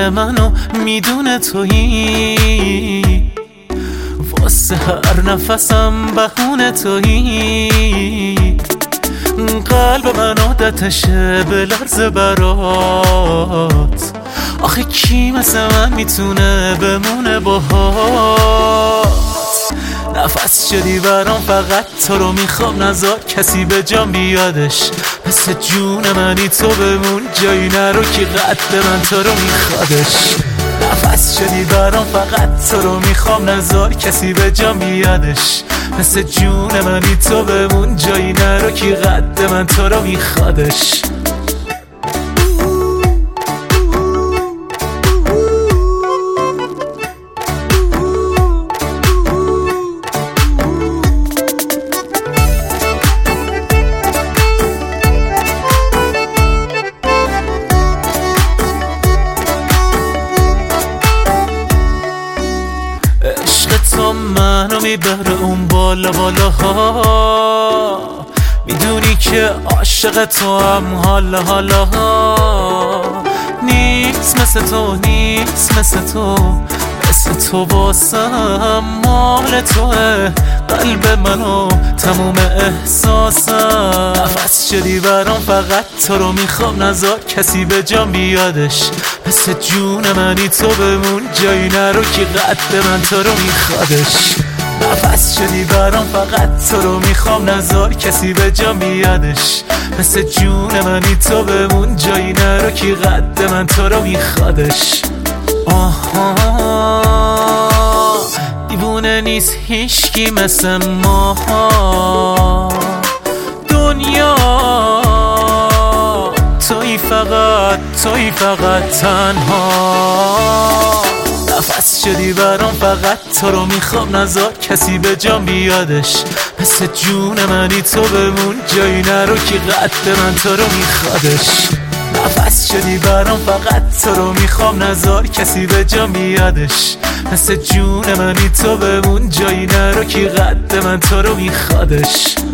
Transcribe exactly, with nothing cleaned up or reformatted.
دل منو میدونه تویی، واسه هر نفسم بهونه تویی. قلب من عادتشه به لرز برات، آخه کی مثل من میتونه بمونه باهات. نفس شدی برام فقط تو رو میخوام، نذار کسی به جام بیادش. مثل جون منی تو بمون، جایی نرو که قد من تو رو میخوادش. نفس شدی برام فقط تو رو میخوام، نذار کسی به جام بیادش. مثل جون منی تو بمون، جایی نرو که قد من تو رو میخوادش. تو منو میبره اون بالا بالاها، میدونی که عاشق تو هم حالا حالا نیست مثل تو، نیست مثل تو، مثل تو واسم مال توه. قلب منو تموم احساسم، نفس شدی برام فقط تو رو میخوام، نذار کسی به جام بیادش. مثل جون منی تو بمون، جایی نرو که قد من تو رو میخوادش. نفس شدی برام فقط تو رو میخوام، نذار کسی به جام بیادش. مثل جون منی تو بمون، جایی نرو که قد من تو رو میخوادش. آها دیوونه نیست هیچکی مثل ما، دنیا توی فقط، توی فقط تنها. نفس شدی برام فقط تو رو میخوام، نذار کسی به جام بیادش. مثل جون منی تو بمون، جایی نرو که قد من تو رو میخوادش. نفس شدی برام فقط تو رو میخوام، نذار کسی به جام بیادش. مثل جون منی تو بمون، جایی نرو که قد من تو رو میخوادش.